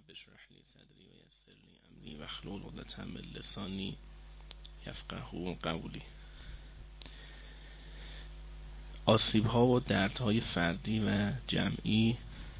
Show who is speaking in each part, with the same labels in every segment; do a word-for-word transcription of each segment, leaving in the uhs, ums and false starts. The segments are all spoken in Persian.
Speaker 1: رب اشرح لي صدری و یسر لی امری واحلل عقدة من لسانی یفقهوا قولی. آسیب‌ها و دردهای فردی و جمعی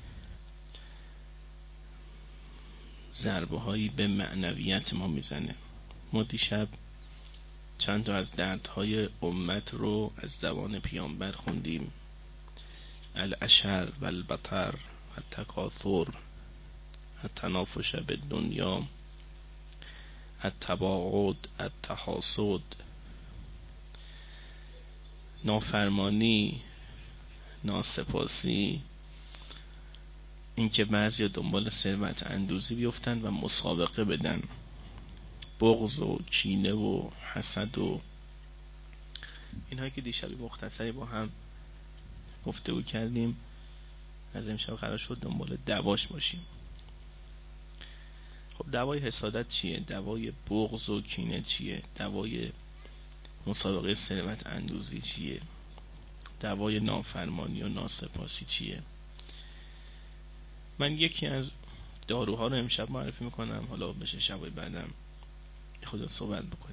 Speaker 1: ضربه‌هایی به معنویت ما میزنه. ما دیشب چند تا از دردهای امت رو از زبان پیامبر خوندیم: العشر و البطر و التکاثر، التنافس بالدنیا، التباعد، التحاسد، نافرمانی، ناسپاسی، اینکه بعضی دنبال ثروت اندوزی بیفتن و مسابقه بدن، بغض و کینه و حسد و اینهایی که دیشبی مختصری با هم گفتگو کردیم. از امشب قرار شد دنبال دواش باشیم. خب دوای حسادت چیه؟ دوای بغض و کینه چیه؟ دوای مسابقه ثروت اندوزی چیه؟ دوای نافرمانی و ناسپاسی چیه؟ من یکی از داروها رو امشب معرفی میکنم، حالا بشه شبای بعدم خودت صحبت بکنیم.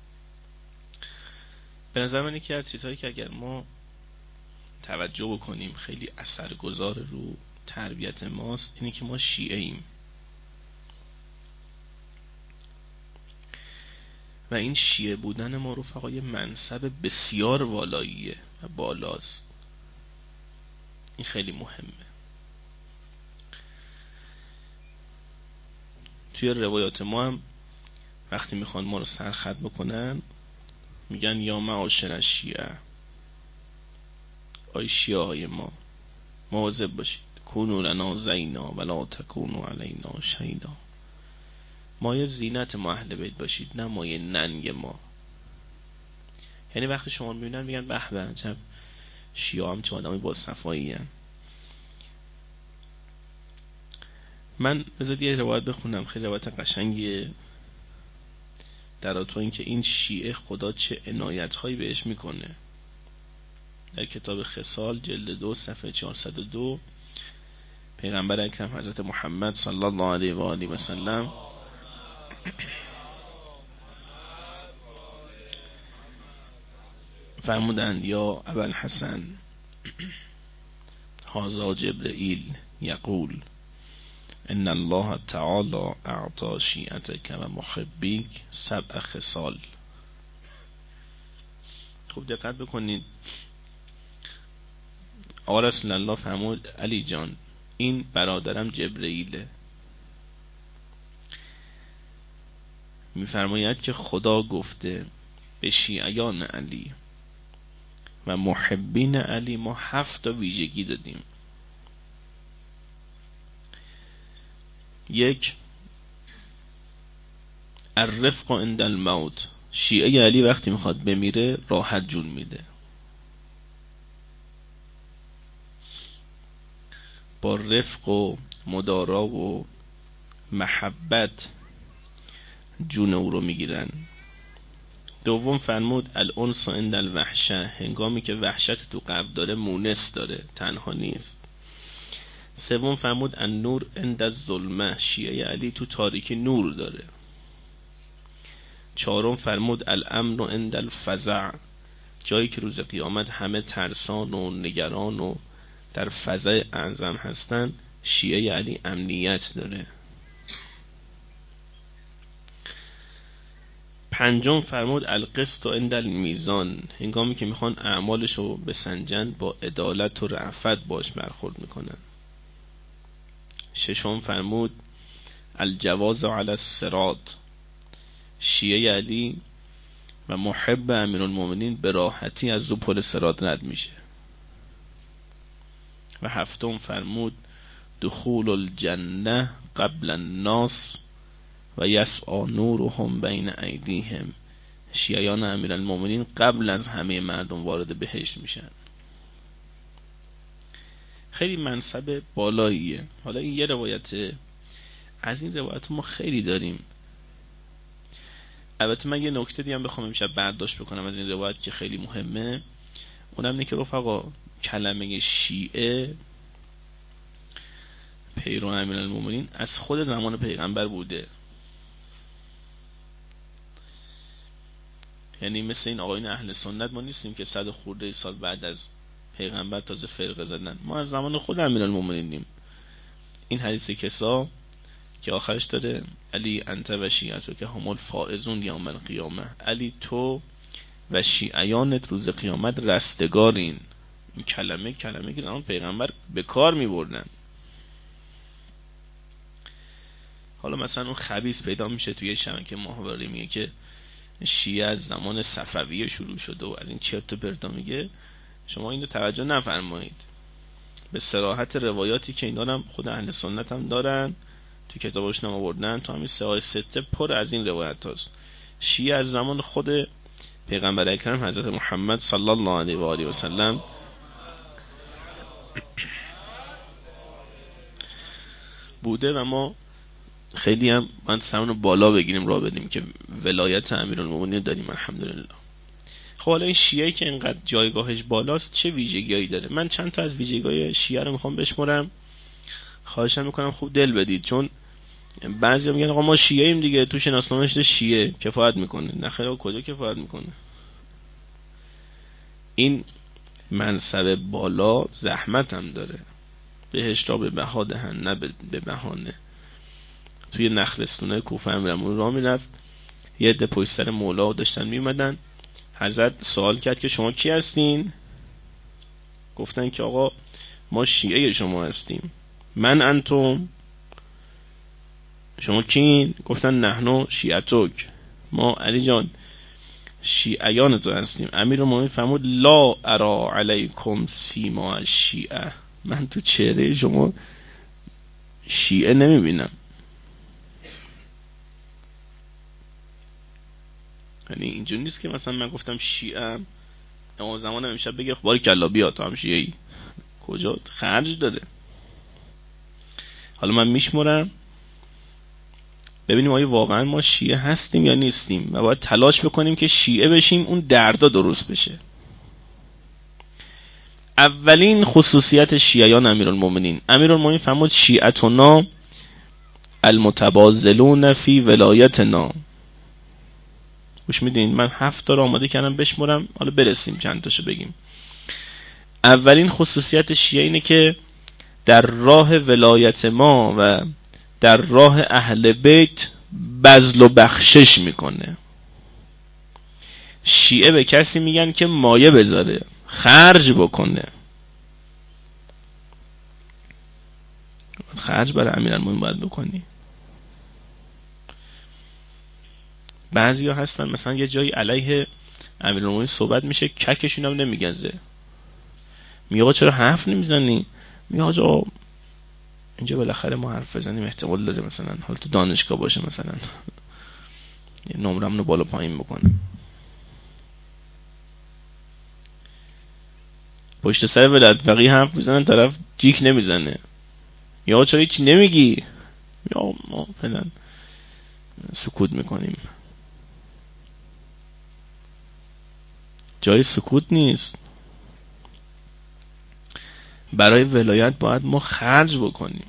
Speaker 1: به نظر من یکی از چیزهایی که اگر ما توجه بکنیم خیلی اثرگذار رو تربیت ماست اینه که ما شیعه ایم و این شیعه بودن ما رفقا یه منصب بسیار والاییه و بالاست. این خیلی مهمه. توی روایات ما هم وقتی میخوان ما رو سرخط بکنن میگن یا معاشر شیعه، آی شیعه های ما مواظب باشید، کونوا لنا زینا ولا تکونوا علینا شیدا. مایه زینت ما اهل بیت باشید، نه مایه ننگ ما. یعنی وقتی شما میبینن میگن به به عجب شیعه هم چه آدمای با صفایی هستند. من بذارید یه روایت بخونم، خیلی روایت قشنگیه در تو اینکه این شیعه خدا چه عنایت‌هایی بهش میکنه. در کتاب خصال جلد دو صفحه چهارصد و دو پیغمبر اکرم حضرت محمد صلی الله علیه و آله و سلم فرمودند یا ابوالحسن هذا جبرئیل یقول ان الله تعالی اعطى شیعتک و محبیک سبع خصال. خوب دقت بکنید. آقا رسول الله فرمود علی جان این برادرم جبرئیله، میفرماید که خدا گفته به شیعیان علی و محبین علی ما هفت تا ویژگی دادیم. یک، الرفق عند الموت. شیعه علی وقتی میخواد بمیره راحت جون میده، با رفق و مدارا و محبت جون او رو میگیرن. دوم فرمود الانس عند الوحشه. هنگامی که وحشت تو قلب داره مونس داره، تنها نیست. سوم فرمود النور عند الظلمه. شیعه علی تو تاریکی نور داره. چهارم فرمود الامن عند الفزع. جایی که روز قیامت همه ترسان و نگران و در فزع اعظم هستن، شیعه علی امنیت داره. پنجم فرمود القسط عند المیزان. هنگامی که میخوان اعمالشو بسنجن با عدالت و رأفت باش برخورد میکنن. ششم فرمود الجواز علی الصراط. شیعه علی و محب امیرالمومنین به راحتی از رو پل صراط رد میشه. و هفتم فرمود دخول الجنه قبل الناس و یسعی نورهم بین ایدیهم. شیعیان امیرالمومنین قبل از همه مردم وارد بهشت میشن. خیلی منصب بالاییه. حالا این یه روایت، از این روایت ما خیلی داریم. البته من یه نکته دیگه هم بخوام امشب برداشت بکنم از این روایت که خیلی مهمه، اونم اینه که رفقا کلمه شیعه پیرو امیرالمومنین از خود زمان پیغمبر بوده. یعنی مثل این آقایون اهل سنت ما نیستیم که صد خورده سال بعد از پیغمبر تازه فرقه زدن، ما از زمان خود امیرالمومنینیم. این حدیث کسا که آخرش داره علی انت و شیعتو که هم الفائزون یوم القیامه، علی تو و شیعیانت روز قیامت رستگارین. این کلمه کلمه که زمان پیغمبر به کار می بردن. حالا مثلا اون خبیث پیدا میشه توی شبکه ماهواره میگه که شیعه از زمان صفویه شروع شده و از این چرت و پرتا میگه. شما اینو توجه نفرمایید به صراحت روایاتی که اینا هم خود اهل سنت هم دارن تو کتابشون هم آوردن، تو همین سه سته پر از این روایت هاست. شیعه از زمان خود پیغمبر اکرم حضرت محمد صلی الله علیه و آله و سلم بوده و ما خیلی هم من سرمون بالا بگیریم راه بدیم که ولایت امیرالمومنین داریم الحمدلله. خب حالا این شیعه که اینقدر جایگاهش بالاست چه ویژگیایی داره؟ من چند تا از ویژگی‌های شیعه رو میخوام بشمرم، خواهشم میکنم خوب دل بدید، چون بعضیا میگن آقا ما شیعه ایم دیگه، تو شناسنامه‌اش شیعه کفایت میکنه. نه خیر، کجا کفایت میکنه؟ این منصب بالا زحمت هم داره، بهش را به بها دهن نه به بهانه. توی نخلستونه کوفه امیرالمومنین راه میرفت، یه عده پشت سر مولا داشتن میومدن، حضرت سوال کرد که شما کی هستین؟ گفتن که آقا ما شیعه شما هستیم. من انتم؟ شما کین؟ گفتن نحنو شیعتوک، ما علی جان شیعیان تو هستیم. امیرالمومنین فرمود لا ارا علیکم سیما الشیعه، من تو چهره شما شیعه نمیبینم. یعنی اینجوری نیست که مثلا من گفتم شیعه اما زمانم امشب بگه باریکلا بیا تو هم شیعه ای، کجا خرج داده. حالا من میشمرم ببینیم آیا واقعا ما شیعه هستیم یا نیستیم و باید تلاش بکنیم که شیعه بشیم، اون دردا درست بشه. اولین خصوصیت شیعیان امیرالمومنین، امیرالمومنین فرمود شیعتنا المتبازلون فی ولایتنا. گوش میدین؟ من هفت تا رو آماده کردم بشمرم، حالا برسیم چند تاشو بگیم. اولین خصوصیت شیعه اینه که در راه ولایت ما و در راه اهل بیت بذل و بخشش میکنه. شیعه به کسی میگن که مایه بذاره، خرج بکنه. خرج برای امیرالمومنین باید بکنی. بعضی ها هستن مثلا یه جایی علیه امیرالمومنین صحبت میشه، ککشون هم نمیگنزه، میگه آقا چرا حرف نمیزنی؟ میگه آقا اینجا بالاخره ما حرف بزنیم احتمال داره مثلا حالا تو دانشگاه باشه مثلا یه نمرمونو بالا پایین بکنه. پشت سر ولایت فقیه حرف میزنن، طرف جیک نمیزنه، یا چرا هیچ نمیگی؟ یا ما فعلا سکوت میکنیم. جای سکوت نیست. برای ولایت باید ما خرج بکنیم،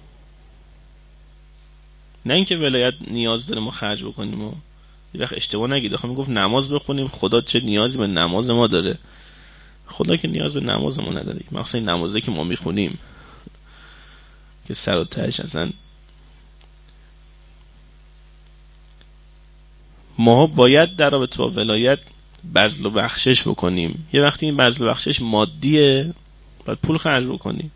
Speaker 1: نه اینکه ولایت نیاز داره ما خرج بکنیم. و یه وقت اشتباه نگید، آخه میگفت نماز بخونیم، خدا چه نیازی به نماز ما داره؟ خدا که نیاز به نماز ما نداره. مثلا این نمازی که ما میخونیم که سر و تهش اصلا ما باید در رابطه با ولایت بذل و بخشش بکنیم. یه وقتی این بذل و بخشش مادیه باید پول خرج بکنیم.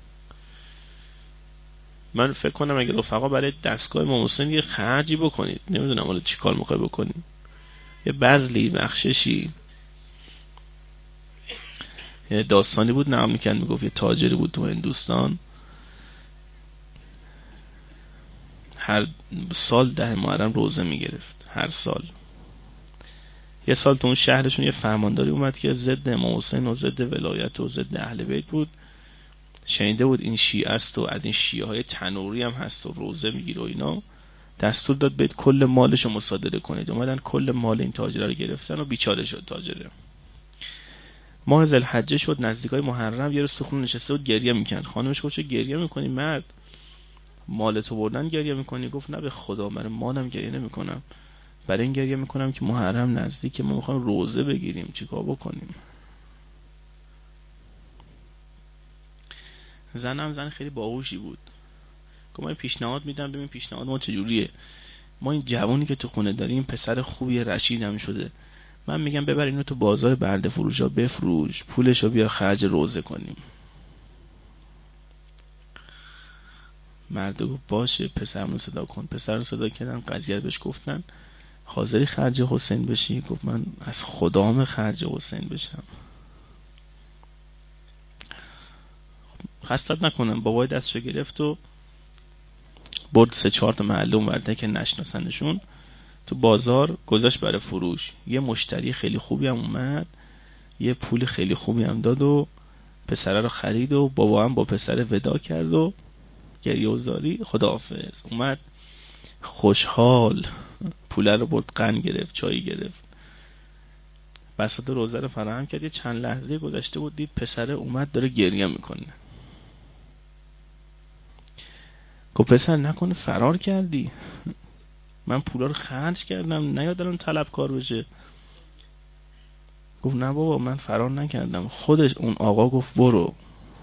Speaker 1: من فکر کنم اگه رفقا برای دستگاه امام حسین یه خرجی بکنید، نمیدونم حالا چی کار میخوای بکنید، یه بذلی بخششی. یه داستانی بود نام میکن، میگفت یه تاجری بود تو هندوستان، هر سال ده محرم روزه میگرفت. هر سال یه سال تو اون شهرشون یه فرمانداری اومد که ضد امام حسین و ضد ولایت و ضد اهل بیت بود. شنیده بود این شیعه است و از این شیعه های تنوری هم هست و روزه میگیره و اینا، دستور داد بهت کل مالشو مصادره کنید. اومدن کل مال این تاجر رو گرفتن و بیچاره شد تاجره. ماه ذوالحجه شد، نزدیکای محرم، یه روز تو خونه نشسته بود گریه میکرد. خانمش گفت چه گریه میکنی مرد؟ مالتو بردن گریه میکنی؟ گفت نه به خدا برای مالم گریه نمیکنم، برای این گریه میکنم که محرم نزدیک، ما میخوایم روزه بگیریم، چیکار بکنیم؟ زنم زن خیلی باهوشی بود. گفت من پیشنهاد میدم، ببین پیشنهاد ما چجوریه. ما این جوانی که تو خونه داریم پسر خوبیه، رشید هم شده، من میگم ببر اینو تو بازار برده فروشا بفروش، پولشو بیا خرج روزه کنیم. مرد گفت باشه، پسرمون صدا کن. پسرمون صدا کردن، قضیه رو بهش گفتن. حاضری خرج حسین بشی؟ گفت من از خدام خرج حسین بشم. خستت نکنم، بابای دستشو گرفت و برد سه چهار تا معلوم ورده که نشناسنشون تو بازار گذاشت برای فروش. یه مشتری خیلی خوبی هم اومد، یه پول خیلی خوبی هم داد و پسره رو خرید و بابا هم با پسر ودا کرد و گریه و زاری خداحافظ. اومد خوشحال پوله رو برد، قند گرفت، چایی گرفت، بساط روزه رو فراهم کرد. یه چند لحظه گذشته بود، دید پسره اومد داره گریه میکنه. گفت پسر نکنه فرار کردی؟ من پولا رو خرج کردم، نیاد الان طلبکار بشه. گفت نه بابا من فرار نکردم، خودش اون آقا گفت برو.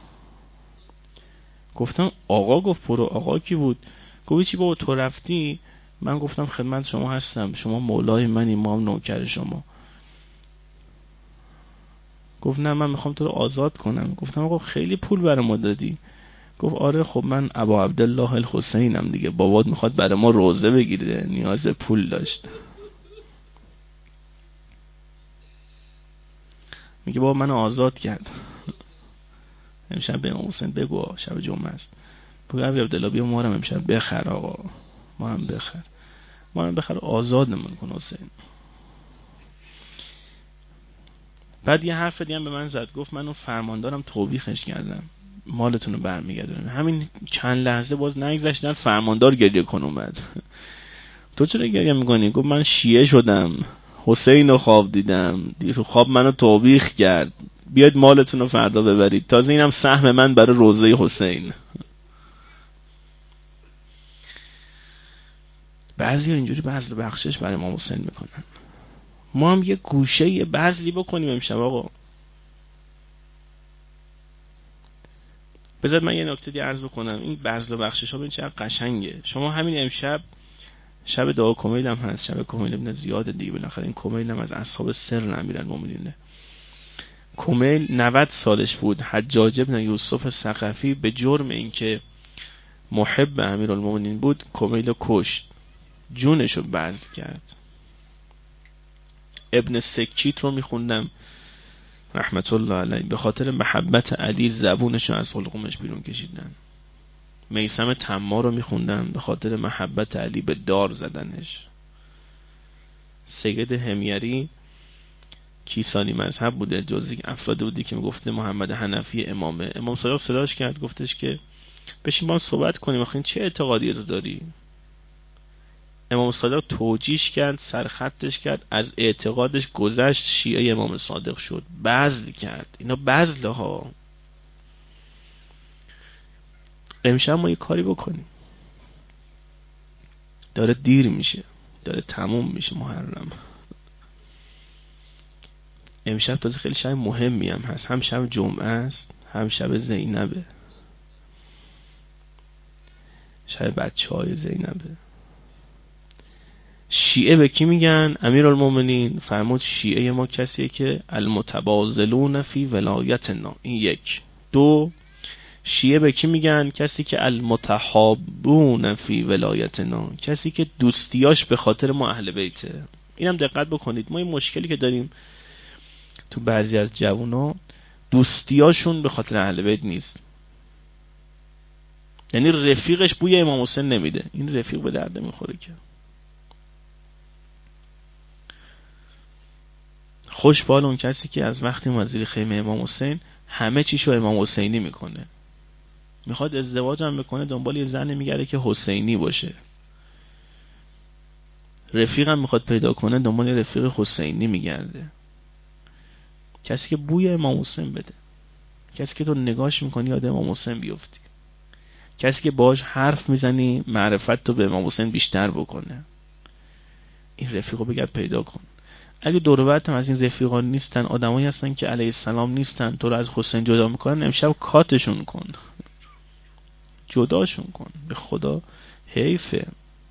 Speaker 1: گفتم آقا گفت برو؟ آقا کی بود؟ گفت چی بابا تو رفتی، من گفتم خدمت شما هستم، شما مولای منی، ما هم نوکر شما. گفت نه من میخوام تو رو آزاد کنم. گفتم آقا خیلی پول برای ما دادی. گفت آره خب من ابا عبدالله الحسینم دیگه، بابات میخواد برای ما روزه بگیره، نیاز به پول داشت. میگه بابا منو آزاد کرد. امشب به امام حسین بگو شب جمعه است، بگو ابا عبدالله بیا ما رو امشب بخر، آقا ما هم بخر، ما هم بخر، آزادمون کن حسین. بعد یه حرف دیگه هم به من زد، گفت منو فرماندارم توبیخش کردم، مالتون رو برمیگردونم. همین چند لحظه باز نگذشتن فرماندار گریه کن اومد. تو چرا گریه میکنی؟ گفت من شیعه شدم، حسین رو خواب دیدم، دیگه تو خواب منو توبیخ کرد، بیاید مالتون رو فردا ببرید، تازه اینم سهم من برای روزه حسین. بعضی ها اینجوری بذل بخشش برای امام حسین میکنن. ما هم یه گوشه یه بذلی بکنیم امشب آقا. بذار من یه نکته دیگه عرض بکنم، این بذل و بخشش ها ببین چقدر قشنگه. شما همین امشب شب دعا کمیل هم هست، شب کمیل ابن زیاد دیگه، بالاخره این کمیل هم از اصحاب سر امیرالمومنینه. کمیل نود سالش بود. حجاج ابن یوسف ثقفی به جرم اینکه محب امیرالمومنین بود کمیل کشت، جونشو بذل کرد. ابن سکیت رو میخوندم رحمت الله علیه، به خاطر محبت علی زبونشو از حلقومش بیرون کشیدن. میثم تمار رو میخوندم، به خاطر محبت علی به دار زدنش. سید حمیری کیسانی مذهب بوده، جزئی افراد بودی که میگفته محمد حنفی امامه. امام صادق صداش کرد، گفتش که بشین با هم صحبت کنیم، آخه این چه اعتقادی رو داری؟ امام صادق توجیهش کرد، سرخطش کرد، از اعتقادش گذشت، شیعه امام صادق شد، بذل کرد. اینا بذله ها. امشب ما یه کاری بکنیم، داره دیر میشه، داره تموم میشه محرم. امشب تازه خیلی شب مهمی هم هست، هم شب جمعه است، هم شب زینبه، شب بچه های زینبه. شیعه به کی میگن؟ امیرالمومنین فرمود شیعه ما کسیه که المتبازلون فی ولایتنا. این یک. دو، شیعه به کی میگن؟ کسی که المتحابون فی ولایتنا، کسی که دوستیاش به خاطر ما اهل بیته. اینم دقت بکنید، ما این مشکلی که داریم تو بعضی از جوونا، دوستیاشون به خاطر اهل بیت نیست. یعنی رفیقش بوی امام حسین نمیده، این رفیق به درد میخوره که. خوش بال اون کسی که از وقتی اومد زیر خیمه امام حسین همه چیشو امام حسینی میکنه. میخواد ازدواج هم بکنه دنبال یه زن میگره که حسینی باشه. رفیق هم میخواد پیدا کنه دنبال رفیق حسینی میگرده. کسی که بوی امام حسین بده، کسی که تو نگاش میکنی یاد امام حسین بیفتی. کسی که باهاش حرف میزنی معرفت تو به امام حسین بیشتر بکنه. این رفیقو بگرد پیدا کن. اگه دور و برت هم از این رفیقان نیستن، آدمایی هستن که علیه السلام نیستن، تو رو از حسین جدا میکنن، امشب کاتشون کن، جداشون کن. به خدا حیفه.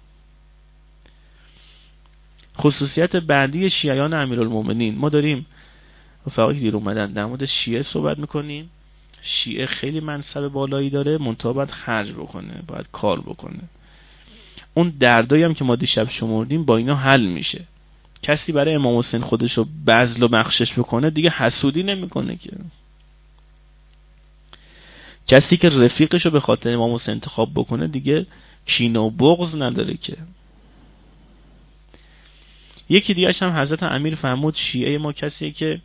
Speaker 1: خصوصیت بعدی شیعیان امیرالمومنین، ما داریم رفقایی دیر اومدن در مورد شیعه صحبت میکنیم. شیعه خیلی منصب بالایی داره، منتها باید خرج بکنه، باید کار بکنه. اون دردایی هم که ما دیشب شمردیم با اینا حل میشه. کسی برای امام حسین خودشو بذل و بخشش بکنه دیگه حسودی نمیکنه که. کسی که رفیقشو به خاطر امام حسین انتخاب بکنه دیگه کینه و بغض نداره که. یکی دیگه هم حضرت امیر فرمود شیعه ما کسیه که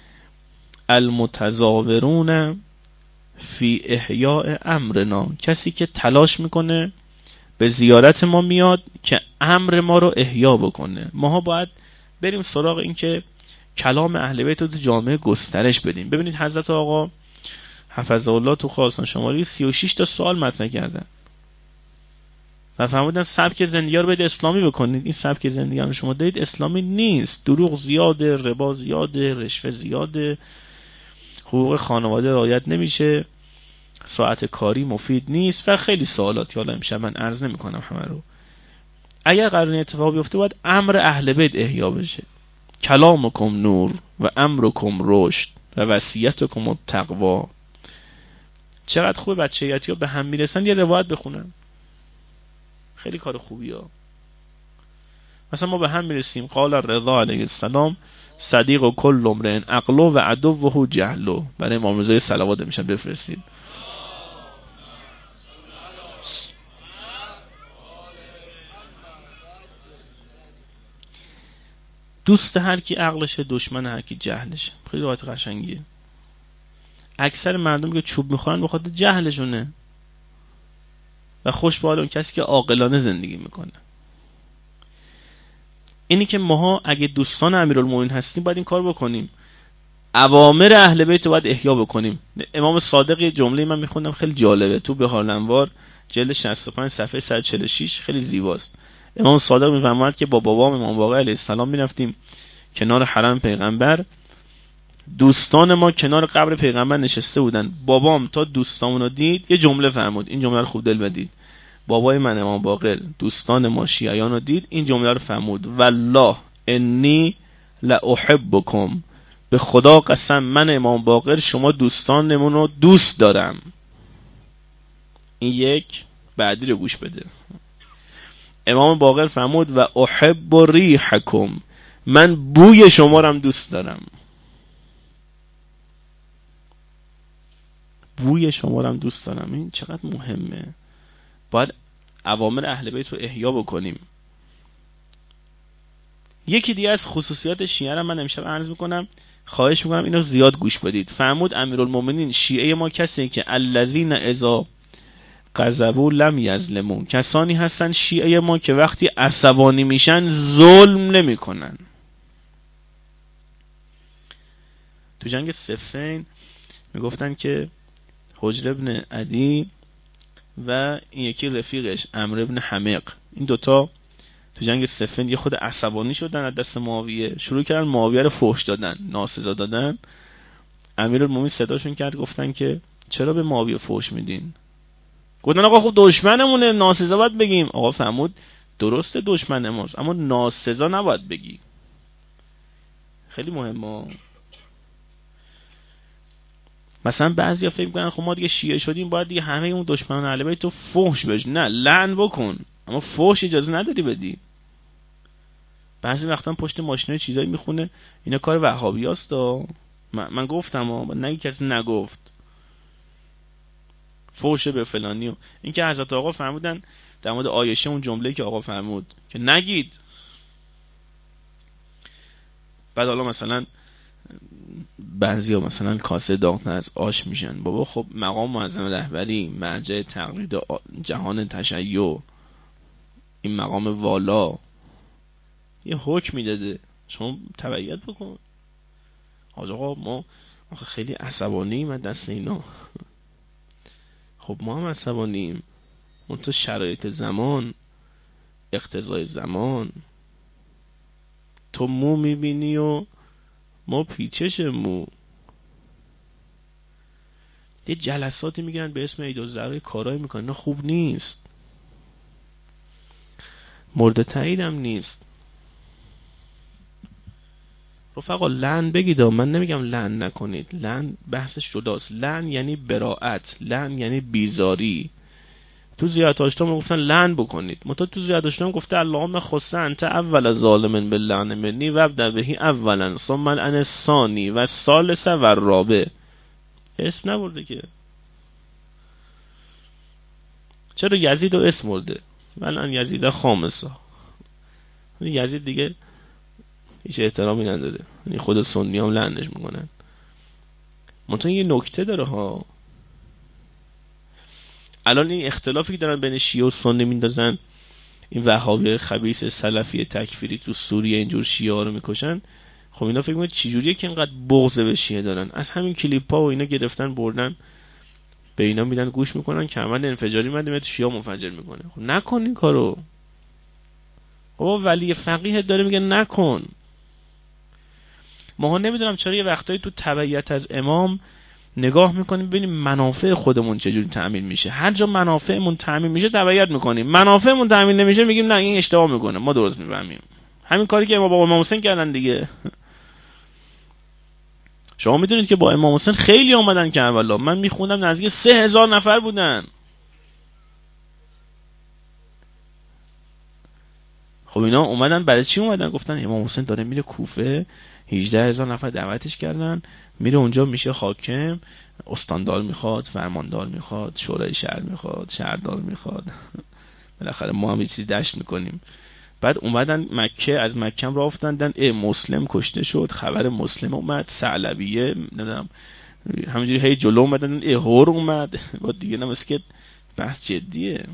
Speaker 1: المتظاهرون فی احیاء امرنا، کسی که تلاش میکنه به زیارت ما میاد که امر ما رو احیا بکنه. ماها باید بریم سراغ این که کلام اهل بیت رو تو جامعه گسترش بدیم. ببینید حضرت آقا حفظه الله تو خراسان شمالی سی و شش تا سوال مطرح کردن و فرمودن سبک زندگی رو باید اسلامی بکنید. این سبک زندگی رو شما دارید اسلامی نیست. دروغ زیاده، ربا زیاده، رشوه زیاده، حقوق خانواده رعایت نمیشه، ساعت کاری مفید نیست و خیلی سوالاتی. حالا امشب من عرض نمی کنم همه رو. اگر قرار این اتفاق بیفته باید امر اهل بیت احیا بشه. کلامکم نور و امرکم رشد و وصیتکم التقوا. چقدر خوبه بچه‌یتی ها به هم میرسن یه روایت بخونن، خیلی کار خوبی ها. مثلا ما به هم میرسیم قال رضا علیه السلام صدیق و کل امرئ عقلو و عدوه جهلو. برای امام رضا صلوات میشن بفرستید. دوست هر کی عقلشه، دشمن هر کی جهلشه. خیلی روایت قشنگیه. اکثر مردم که چوب میخورن به خاطر جهلشونه و خوش به حال اون کسی که عاقلانه زندگی میکنه. اینی که ماها اگه دوستان امیرالمومنین هستیم باید این کار بکنیم، اوامر اهل بیت رو باید احیا بکنیم. امام صادق یه جمله من میخوندم خیلی جالبه تو بهارالانوار جلد شصت و پنج صفحه صد و چهل و شش، خیلی زیباست. امام صادق میفرماید که با بابام امام باقر علیه السلام میرفتیم کنار حرم پیغمبر، دوستان ما کنار قبر پیغمبر نشسته بودن. بابام تا دوستامونو دید یه جمله فرمود، این جمله رو خوب دل بدید. بابای من امام باقر دوستان ما شیعیان رو دید، این جمله رو فرمود والله انی لاحبکم، به خدا قسم من امام باقر شما دوستانمون رو دوست دارم. این یک. بعدی رو گوش بده. امام باقر فرمود و احب ریحکم، من بوی شما رو هم دوست دارم. بوی شما رو هم دوست دارم. این چقدر مهمه. باید اوامر اهل بیت رو احیا بکنیم. یکی دیگه از خصوصیات شیعه رو من امشب عرض میکنم، خواهش میکنم اینو زیاد گوش بدید. فرمود امیرالمومنین شیعه ما کسی که الذین اذا غضبوا لم یظلموا، کسانی هستن شیعه ما که وقتی عصبانی میشن ظلم نمیکنن. تو جنگ صفین میگفتن که حجر ابن عدی و این یکی رفیقش عمرو ابن حمیق، این دوتا تو جنگ صفین یه خود عصبانی شدن از دست معاویه، شروع کردن معاویه رو فحش دادن، ناسزا دادن. امیرالمومنین صداشون کرد گفتن که چرا به معاویه فحش میدین؟ گفتن آقا خب دشمنمونه، ناسزا باید بگیم. آقا فرمود درسته دشمن ماست اما ناسزا نباید بگی. خیلی مهمه. مثلا بعضیا فکر می‌کنن خب ما دیگه شیعه شدیم باید دیگه همه اون دشمنان اهل بیت تو فحش بش. نه، لعن بکن اما فحش اجازه نداری بدی. بعضی وقتا پشت ماشینای چیزایی میخونه اینا کار وهابیاست. من, من گفتم ها، نگی کسی نگفت فحش به فلانی. و این که حضرت آقا فرمودن در مورد عایشه اون جمله‌ای که آقا فرمود که نگید. بعد حالا مثلا بعضیا مثلا کاسه داغ از آش میشن. بابا خب مقام معظم رهبری، مرجع تقلید جهان تشیع، این مقام والا یه حکم میداده، شما تبعیت بکن. حاج آقا ما خیلی عصبانیم از دست اینا. خب ما هم عصبانیم، منتها شرایط زمان، اقتضای زمان. تو مو میبینی و ما پیچش مو. یه جلساتی میگیرن به اسم عید الضحی، کارایی میکنن، نه خوب نیست، مورد تاییدم نیست. رفقا لعن بگید، من نمیگم لعن نکنید، لعن بحثش جداست. لعن یعنی براءت، لعن یعنی بیزاری. تو زیارت آشتام گفتن لعن بکنید، متا تو زیارت آشتام گفته اللهم خص انت اول ظالم باللعن منی و ابدا بهی اولا ثم انا الثانی و الثالث و الرابع. اسم نبرده که. چرا یزید و اسم برده؟ من یزید خامسا. یزید دیگه هیچ احترامی نداره، یعنی خود سنی هم لعنش میکنن. منتها یه نکته داره ها. الان این اختلافی که دارن بین شیعه و سنی میندازن، این وهابی خبیث سلفی تکفیری تو سوریه اینجور شیعه ها رو میکشن، خب اینا فکر میکنن چجوریه که اینقدر بغض به شیعه دارن؟ از همین کلیپ ها و اینا گرفتن بردن به اینا میدن گوش میکنن که عمل انفجاری مده تو شیعه منفجر میکنه. خب نکن این کارو. بابا ولی فقیه داره میگه نکن. ما نمیدونم چرا یه وقتایی تو تبعیت از امام نگاه میکنیم ببینیم منافع خودمون چجوری تأمین میشه. هر جا منافعمون تأمین میشه تبعیت میکنیم، منافعمون تأمین نمیشه میگیم نه این اشتباه میکنه، ما درست میفهمیم. همین کاری که ما با امام حسین کردن دیگه. شما میدونید که با امام حسین خیلی اومدن کربلا، من میخوندم نزدیک سه هزار نفر بودن. خب اینا اومدن برای چی اومدن؟ گفتن امام حسین داره میره کوفه، هجده هزار نفر دعوتش کردن، میره اونجا میشه حاکم، استاندار میخواد، فرماندار میخواد، شورای شهر میخواد، شهردار میخواد. بالاخره ما هم یه چیزی دشت میکنیم. بعد اومدن مکه، از مکه راه افتادن، ای مسلم کشته شد، خبر مسلم اومد، ثعلبیه نمیدونم همینجوری هی جلو اومدن، ای هور اومد. بعد دیگه نمیشه که بحث جدیه.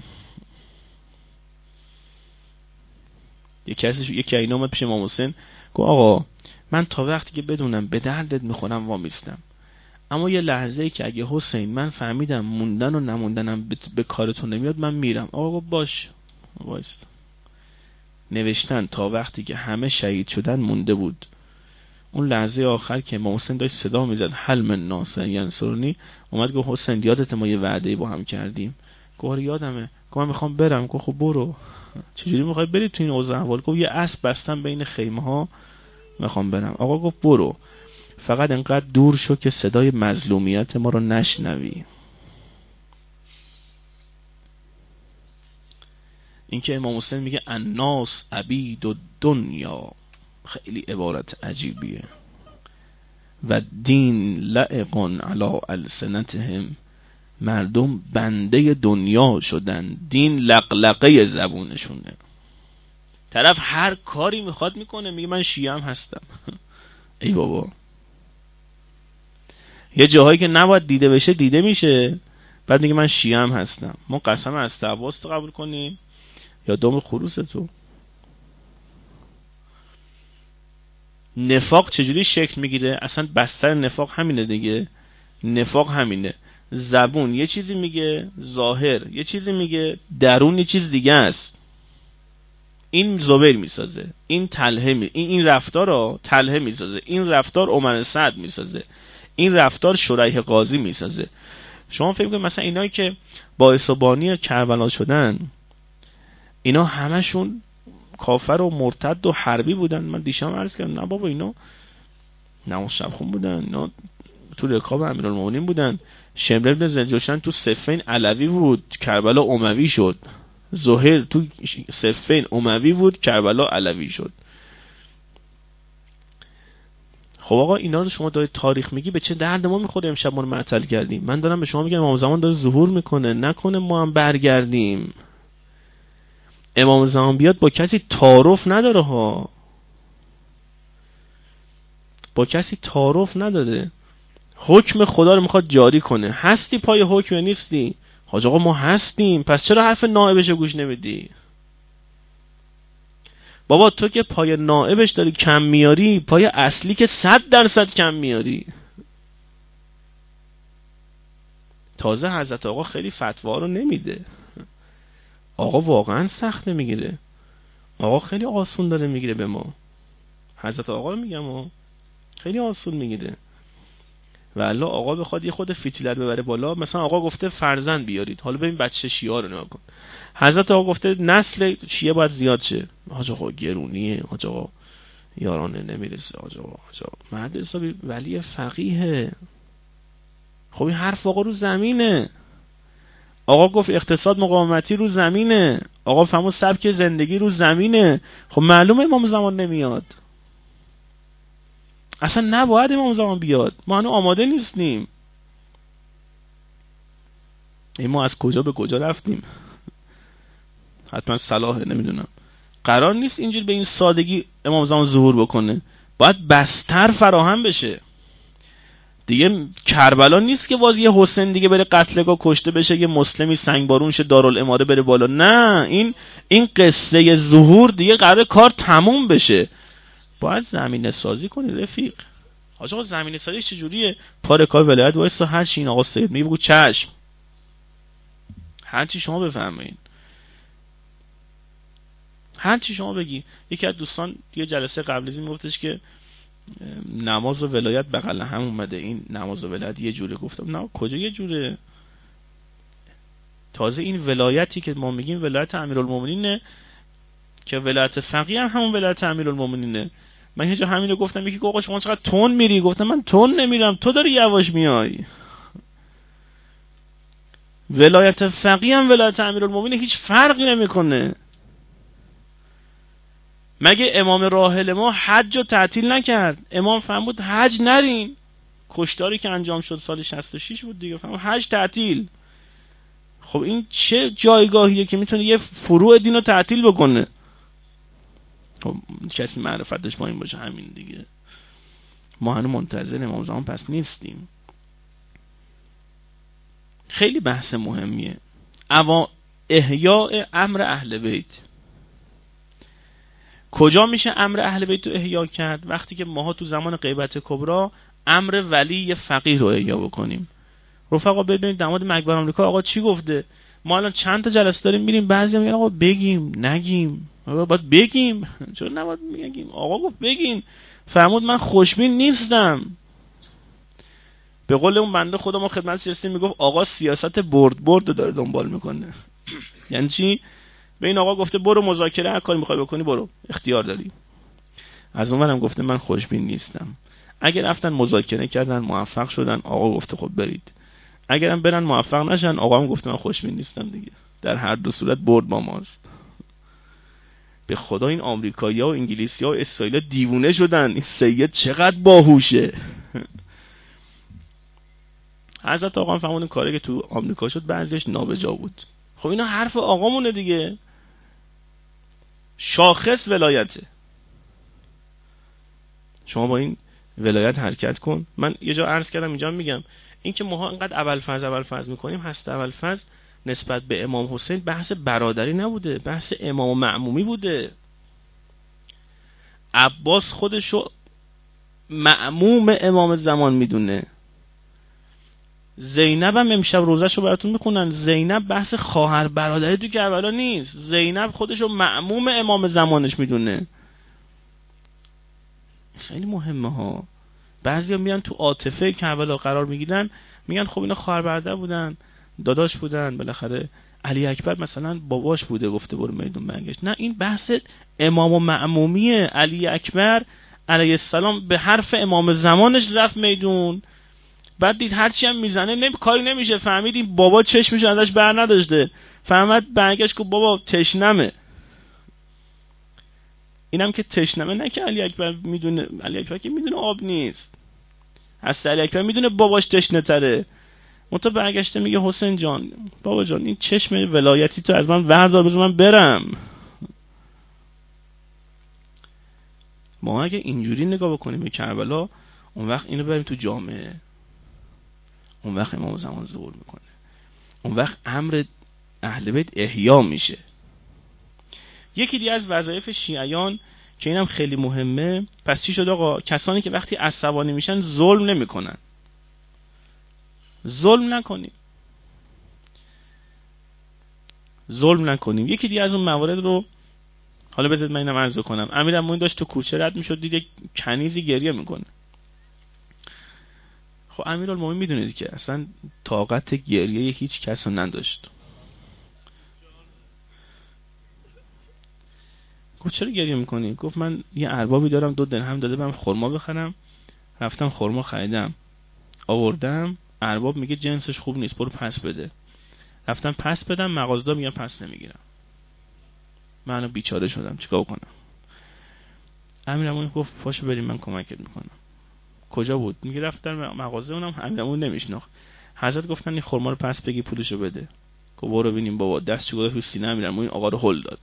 Speaker 1: یکی کسی یکی اینا اومد پیش امام حسین گفت آقا من تا وقتی که بدونم به دردت میخورم وامیستم، اما یه لحظه ای که اگه حسین من فهمیدم موندن و نموندنم به, به کارتون نمیاد من میرم. آقا باش وایس. نوشتن تا وقتی که همه شهید شدن مونده بود. اون لحظه آخر که امام حسین داشت صدا میزد حل من ناصر ینصرونی، اومد گفت حسین یادت ما یه وعده با هم کردیم؟ گفت یادمه. گفت من میخوام برم. گفت خب برو. چجوری میخوای بری تو این اوضاع احوال؟ گفت یه اسب بستم بین خیمه ها میخوام برم. آقا گفت برو، فقط انقدر دور شو که صدای مظلومیت ما رو نشنوی. این که امام حسین میگه الناس عبید و دنیا، خیلی عبارت عجیبیه. و دین لعق علی السنتهم، مردم بنده دنیا شدن، دین لقلقه زبونشونه. طرف هر کاری میخواد میکنه، میگه من شیعه هم هستم. ای بابا، یه جاهایی که نباید دیده بشه دیده میشه، بعد میگه من شیعه هم هستم. ما قسم از عباس تو قبول کنیم یا دم خروس تو؟ نفاق چجوری شکل میگیره؟ اصلا بستر نفاق همینه دیگه. نفاق همینه، زبون یه چیزی میگه، ظاهر یه چیزی میگه، درون یه چیز دیگه است. این زبیر میسازه، این تلهه می این این رفتار رو تلهه میسازه، این رفتار امن سعد میسازه، این رفتار شریح قاضی میسازه. شما فکر کنید مثلا اینایی که باعث و بانی کربلا شدن اینا همشون کافر و مرتد و حربی بودن؟ من دیشب عرض کردم نه بابا، اینا نماز شب خون بودن، اینا تو رکاب امیرالمومنین بودن. شمر بن زنجوشن تو صفین علوی بود، کربلا اموی شد. زهیر تو صفین اموی بود، کربلا علوی شد. خب آقا اینا رو شما دارید تاریخ میگی، به چه درد ما میخوره امشب ما رو معطل کردیم؟ من دارم به شما میگم امام زمان داره ظهور میکنه، نکنه ما هم برگردیم. امام زمان بیاد با کسی تعارف نداره ها، با کسی تعارف نداره، حکم خدا رو میخواد جاری کنه. هستی پای حکم یا نیستی؟ حاج آقا ما هستیم، پس چرا حرف نائبش گوش نمیدی؟ بابا تو که پای نائبش داری کم میاری، پای اصلی که صد درصد کم میاری. تازه حضرت آقا خیلی فتوا رو نمیده، آقا واقعا سخت نمیگیره، آقا خیلی آسون داره میگیره به ما. حضرت آقا رو میگم ها، خیلی آسون میگیره. و الله آقا بخواد یه خود فتیلر ببره بالا، مثلا آقا گفته فرزند بیارید، حالا ببین بچه شیعه رو نگاه کن. حضرت آقا گفته نسل شیعه باید زیاد شه، حاج آقا گرونیه، حاج آقا یارانه نمیرسه، حاج آقا حاج آقا مرد حسابی ولی فقیه. خب این حرف آقا رو زمینه. آقا گفت اقتصاد مقاومتی رو زمینه، آقا فهمون سبک زندگی رو زمینه. خب معلومه امام زمان نمیاد، اصلا نباید امام زمان بیاد، ما هنوز آماده نیستیم. این ما از کجا به کجا رفتیم؟ حتما صلاحه، نمیدونم. قرار نیست اینجور به این سادگی امام زمان ظهور بکنه، باید بستر فراهم بشه دیگه. کربلا نیست که باز یه حسین دیگه بره قتلگاه کشته بشه، یه مسلمی سنگبارون شه دارالاماده بره بالا. نه، این این قصه ظهور دیگه قرار کار تموم بشه. باید زمینه سازی کنی رفیق. حاج آقا زمینه سازی چجوریه؟ پاره کار ولایت وایسا، هر چی این آقا سید میگه بگو چشم، هر چی شما بفرمایید، هر چی شما بگی. یکی از دوستان یه جلسه قبل از این میگفتش که نماز و ولایت بغل هم اومده، این نماز و ولایت یه جوره. گفتم نه، کجا یه جوره؟ تازه این ولایتی که ما میگیم ولایت امیرالمومنینه، که ولایت فقیه هم همون ولایت امیرالمومنینه. من یه جا همینو گفتم، یکی گفت آقا شما چقدر تون میری؟ گفتم من تون نمیرم، تو داری یواش میای. ولایت فقیه هم ولایت امیرالمومنین هیچ فرقی نمیکنه. مگه امام راحل ما حج رو تعطیل نکرد؟ امام فرمود حج نرین، کشتاری که انجام شد سال شصت و شش بود دیگه، فرمود حج تعطیل. خب این چه جایگاهیه که میتونه یه فروع دین رو تعطیل بکنه؟ خب کسی معرفتش با این باشه، همین دیگه. ما هنوز منتظر امام زمان پس نیستیم. خیلی بحث مهمیه. اما احیاء امر اهل بیت، کجا میشه امر اهل بیت رو احیا کرد؟ وقتی که ماها تو زمان غیبت کبری امر ولی فقیه رو احیا بکنیم. رفقا ببینید در مورد مکبر آمریکا آقا چی گفته؟ ما الان چند تا جلسه داریم میریم، بعضیا میگن آقا بگیم نگیم. آقا باید بگیم، چون نباید میگیم؟ آقا گفت بگین. فرمود من خوشبین نیستم. به قول اون بنده خدا ما خدمت سیاسی میگفت آقا سیاست برد برد داره دنبال میکنه. یعنی چی؟ به این آقا گفته برو مذاکره، هر کاری میخوای بکنی برو، اختیار داری. از اونورم گفته من خوشبین نیستم. اگه رفتن مذاکره کردن موفق شدن، آقا گفته خب برید. اگرم برن موفق نشن، آقا هم گفته من خوشبین نیستم دیگه. در هر دو صورت برد با ماست. به خدا این آمریکایی‌ها و انگلیسی‌ها و اسرائیل دیوونه شدن. این سید چقدر باهوشه. حضرت آقا هم فهمون کاری که تو آمریکا شد بعضیش نابجا بود. خب اینا حرف آقامونه دیگه. شاخص ولایته. شما با این ولایت حرکت کن. من یه جا عرض کردم اینجا میگم، این که ماها انقدر ابوالفضل ابوالفضل میکنیم، هست ابوالفضل نسبت به امام حسین بحث برادری نبوده، بحث امام و معمومی بوده. عباس خودشو معموم امام زمان میدونه. زینب هم امشب روزشو براتون میخونن. زینب بحث خواهر برادری تو کربلا نیست. زینب خودشو معموم امام زمانش میدونه. خیلی مهمه ها. بعضیا میان تو عاطفه کربلا قرار میگیرن، میگن خب اینا خواهر برادر بودن، داداش بودن، بالاخره علی اکبر مثلا باباش بوده گفته برو میدون برگشت. نه، این بحث امام و معمومیه. علی اکبر علیه السلام به حرف امام زمانش رفت میدون، بعد دید هرچی هم میزنه نمی... کاری نمیشه. فهمید این بابا چشمش ازش بر نداشته، فهمد برگشت که بابا تشنمه. اینم که تشنمه، نه که علی اکبر میدونه، علی اکبر که میدونه آب نیست. از علی اکبر میدونه باباش تشنه تره. منتها برگشته میگه حسین جان، بابا جان این چشم ولایتی تو از من وردار، بذار من برم. ما اگه اینجوری نگاه بکنیم به کربلا، اون وقت اینو بریم تو جامعه، اون وقت امام زمان ظهور میکنه، اون وقت امر اهل بیت احیا میشه. یکی دیگه از وظایف شیعیان که اینم خیلی مهمه، پس چی شد آقا؟ کسانی که وقتی عصبانی میشن ظلم نمیکنن. ظلم نکنیم. ظلم نکنیم. یکی دیگه از اون موارد رو حالا بذارید من اینم عرض کنم. امیرالمومنین داشت تو کوچه رد میشد، دید یک کنیزی گریه میکنه. خب امیرالمومنین میدونید که اصلا طاقت گریه هیچ کس رو نداشت. گفت چرا گریه میکنی؟ گفت من یه اربابی دارم دو درهم داده من خرما بخرم، رفتم خرما خریدم آوردم، ارباب میگه جنسش خوب نیست برو پس بده. رفتم پس بدم، مغازه‌دار میگه پس نمیگیرم. من بیچاره شدم چیکار کنم؟ امیرالمومنین گفت پاشو بریم من کمکت میکنم. کجا بود؟ میگه رفت در مغازه، اونم امیرالمومنین نمیشناخت. حضرت گفتن این خرما رو پس بگی پولشو بده. گفت برو ببینیم بابا. دستش گذاشت رو سینه امیرالمومنین، آقا رو هل داد.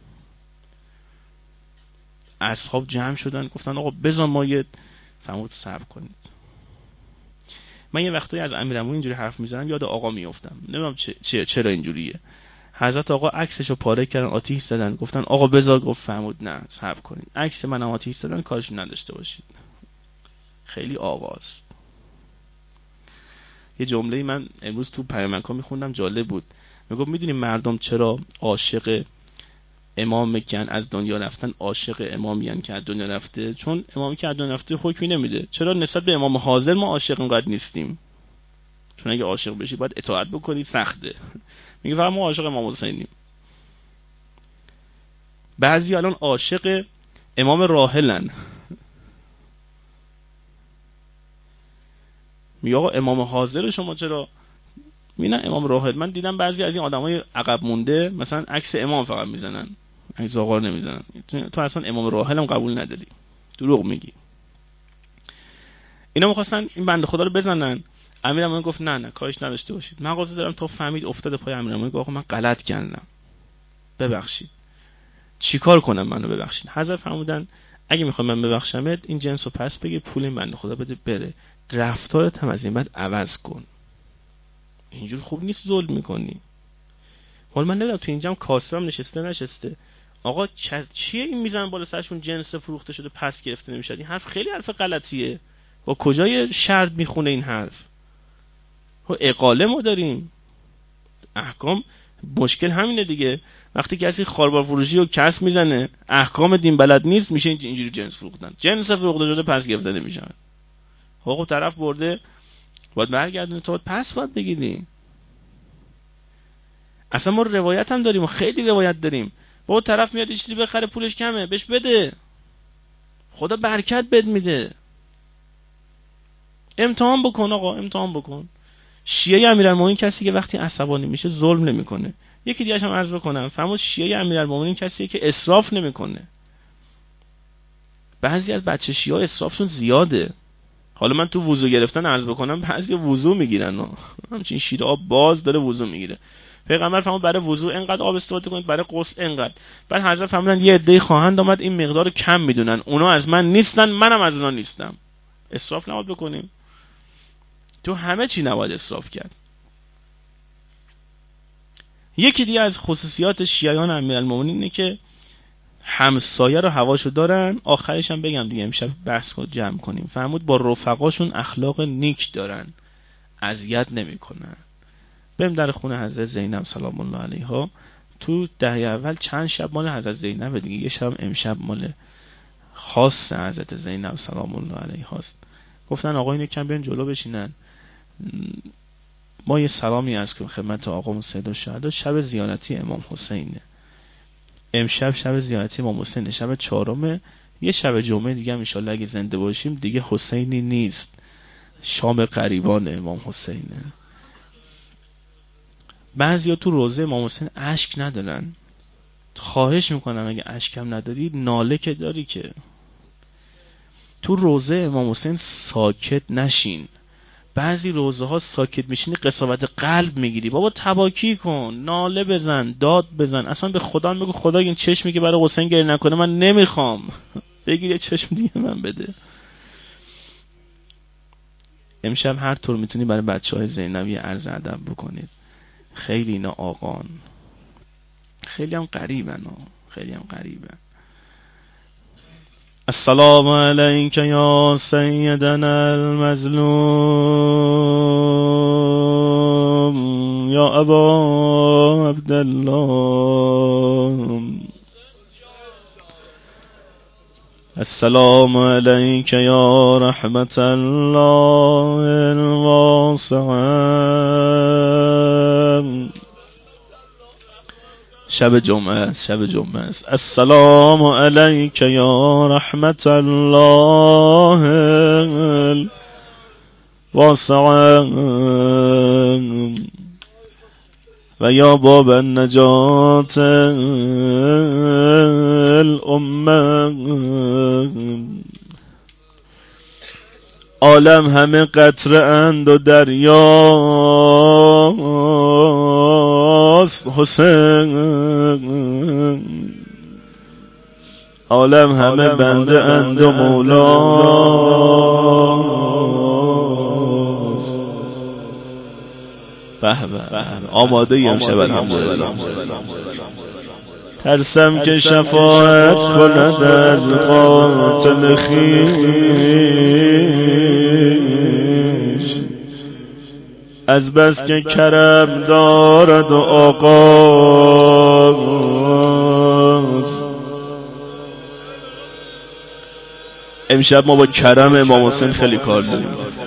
Speaker 1: اصحاب جمع شدن گفتن آقا بذار ما یه فرمود صبر کنید. من یه وقتایی از امیرالمومنین اینجوری حرف میزنم یاد آقا میافتم، نمیدونم چه چرا اینجوریه. حضرت آقا عکسشو پاره کردن، آتیش زدن، گفتن آقا بذار. گفت فرمود نه صبر کنید، عکس منم آتیش زدن، کارش نداشته باشید. خیلی آقاست. یه جمله من امروز تو پیامک میخوندم جالب بود. میگفت میدونی مردم چرا عاشق امام میگن از دنیا رفتن، عاشق امامیان که از دنیا رفته؟ چون امامی که از دنیا رفته حکمی نمیده. چرا نسبت به امام حاضر ما عاشق اینقدر نیستیم؟ چون اگه عاشق بشی باید اطاعت بکنی، سخته. میگه فقط ما عاشق امام حسینیم. بعضی الان عاشق امام راحلن. میگه آقا امام حاضر شما چرا؟ میگن امام راحل. من دیدم بعضی از این آدمای عقب مونده مثلا عکس امام فقط میزنن، عکس آقا نمیزنن. تو اصلا امام راحل هم قبول نداری، دروغ میگی. اینا می‌خواستن این بنده خدا رو بزنن. امیرالمومنین گفت نه نه کارش نداشته باشید. مغازه دارم. تو فهمید افتاده پای امیرالمومنین، گفت آقا من غلط کردم ببخشید. چیکار کنم منو ببخشید؟ حضرت فرمودن اگه میخوای من ببخشمت این جنسو پس بگی، پول این بنده خدا بده بره، رفتارت هم از این بعد عوض کن. اینجور خوب نیست ظلم میکنی. حالا من نمیدونم تو اینجام کاسرم نشسته نشسته آقا چیه این میزنن بالا سرشون جنس فروخته شده پس گرفته نمیشه؟ این حرف خیلی حرف غلطیه. با کجای شرط میخونه این حرف؟ و اقاله ما داریم احکام. مشکل همینه دیگه. وقتی کسی خاربار فروشی رو کس میزنه احکام دین بلد نیست، میشه اینجوری جنس فروختن، جنس فروخته شده پس گرفته نمیشه. خب طرف برده باید برگردونه، تو پس باید بگیری. اصلا ما روایت هم داریم و خیلی روایت داریم. با طرف میاد چیزی بخره پولش کمه بهش بده، خدا برکت بد میده. امتحان بکن آقا، امتحان بکن. شیعه امیرالمومنین کسی که وقتی عصبانی میشه ظلم نمیکنه. یکی دیگه هم عرض بکنم، فرمود شیعه امیرالمومنین کسیه که اسراف نمیکنه. بعضی از بچه شیعه اسرافشون زیاده. حالا من تو وضو گرفتن عرض بکنم بعضی وضو میگیرن و همچین شیر آب باز داره وضو میگیره. پیغمبر فرمود برای وضو اینقدر آب استفاده کنید، برای غسل اینقدر. بعد حضرت فرمودن یه عده‌ای خواهند آمد این مقدار رو کم میدونن، اونا از من نیستن منم از اونا نیستم. اسراف نباید بکنیم. تو همه چی نباید اسراف کرد. یکی دیگه از خصوصیات شیعیان امیرالمومنین اینه که همسایه رو هواشو دارن. آخرش هم بگم دیگه امشب بحث رو جمع کنیم. فرمود با رفقاشون اخلاق نیک دارن، اذیت نمیکنن. بریم در خونه حضرت زینب سلام الله علیها. تو دهه اول چند شب مال حضرت زینب دیگه، یه شب امشب مال خاص حضرت زینب سلام الله علیها است. گفتن آقا اینو کم بیان جلو بشینن، ما یه سلامی از کنیم خدمت آقا سید الشهدا. شب زیارتی امام حسینه امشب، شب زیارتی امام حسین، شب چهارمه. یه شب جمعه دیگه هم ان شاءالله اگه زنده باشیم دیگه حسینی نیست، شام قریبان امام حسینه. بعضیا تو روضه امام حسین اشک ندارن. خواهش میکنم اگه اشکم نداری ناله که داری که تو روضه امام حسین ساکت نشین. بعضی روضه ها ساکت میشینی قساوت قلب میگیری. بابا تباکی کن، ناله بزن، داد بزن، اصلا به خدا بگو خدا این چشمی که برای حسین گریه نکنه من نمیخوام، بگیر یه چشم دیگه من بده. امشب هر طور میتونی برای بچه های زینبی عرض ادب بکنید. خیلی اینا آقان، خیلی هم قریبن ها. خیلی هم قریبن. السلام علیک یا سیدنا المظلوم یا ابا عبدالله السلام علیک یا رحمت الله الواسعه. شب جمعه است، شب جمعه است. السلام علیک یا رحمت الله الواسعه و یا باب النجات الامه. عالم همه قطره اند و دریاست حسین، عالم همه بنده اند و مولاست. به به آماده ایم شب الحمدلله. ترسم که شفاعت کند از قاتل خویش، از بس که کرم دارد و آغاز. امشب ما با کرم امام حسین خیلی کار داریم.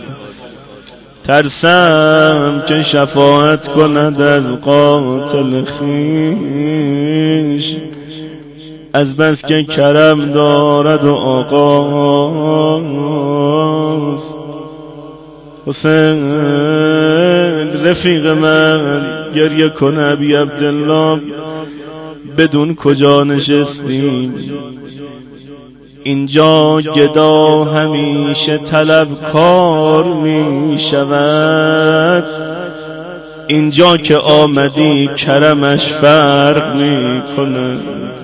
Speaker 1: ترسم که شفاعت کند از قاتل خویش، از بس که کرم دارد و آغاز. حسین رفیق من گریه کن ابی عبدالله، بدون کجا نشستیم. اینجا گدا همیشه طلبکار می شود، اینجا که آمدی کرمش فرق می کند.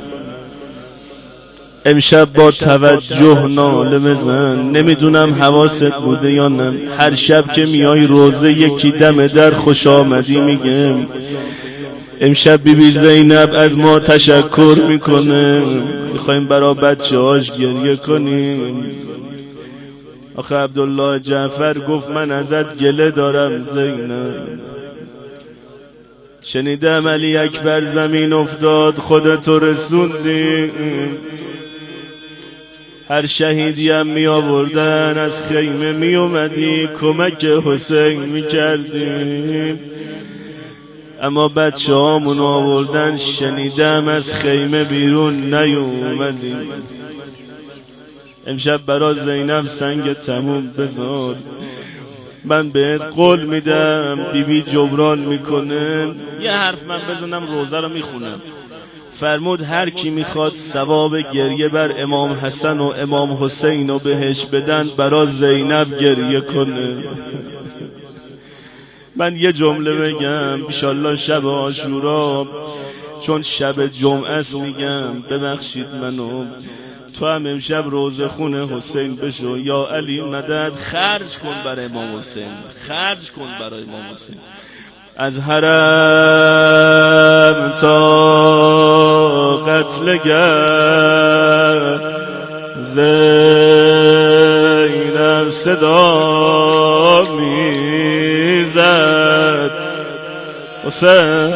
Speaker 1: امشب با توجه ناله بزن، نمیدونم حواست بوده یا نه. هر شب که میای روزه یکی دم در خوش آمدی میگم. امشب بی بی زینب از ما تشکر میکنه، میخوایم برا بچه هاش گریه کنیم. آخه عبدالله جعفر گفت من ازت گله دارم زینب. شنیدم علی اکبر زمین افتاد خودتو رسوندی، هر شهیدی هم می آوردن از خیمه می اومدی کمک حسین می کردی. اما بچه هامون آوردن، شنیدم از خیمه بیرون نیومدی. امشب برا زینب سنگ تموم بذار، من بهت قول میدم بی بی جبران میکنه. یه حرف من بزنم روزه رو میخونم. فرمود هر کی میخواد ثواب گریه بر امام حسن و امام حسین رو بهش بدن، برا زینب گریه کنه. من یه جمله بگم انشالله شب عاشورا، چون شب جمعه است میگم ببخشید منو، تو هم امشب روزه خونه حسین بشو. یا علی مدد، خرج کن برای امام حسین، خرج کن برای امام حسین. از حرم تا قتلگر زینب صدا میزد حسین.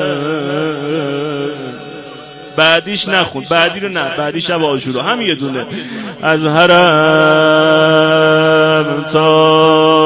Speaker 1: بعدیش نخون، بعدی رو نه، بعدی شب عاشورا هم یه دونه. از حرم تا